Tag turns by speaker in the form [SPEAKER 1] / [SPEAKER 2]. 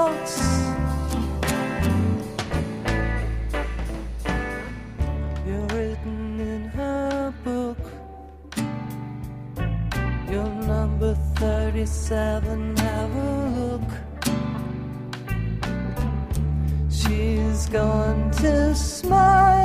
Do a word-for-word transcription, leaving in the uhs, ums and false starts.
[SPEAKER 1] waltz. You're written in her book. You're number thirty-seven, have a look. She's going to smile.